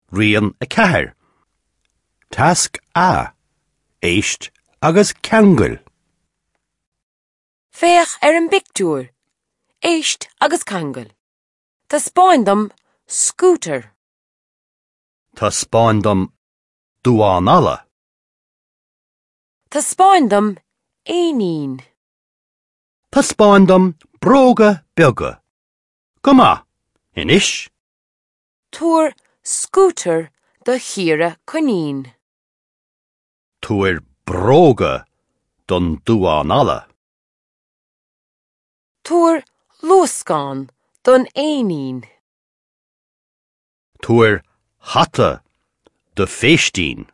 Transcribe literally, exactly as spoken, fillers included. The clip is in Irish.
Rian a ceathair. Tasc a, éist agus ceangail. Féach ar an bictúr, éist agus ceangail. Tá spáin dom scooter. Tá spáin dom dúánala. Tá spáin dom éinín. Tá spáin dom bróga beaga. Goma, inis. Túr scooter do chiare conín. Tuair bróga don dúánala. Túr lúscán don éinín. Tuair hata do féistín.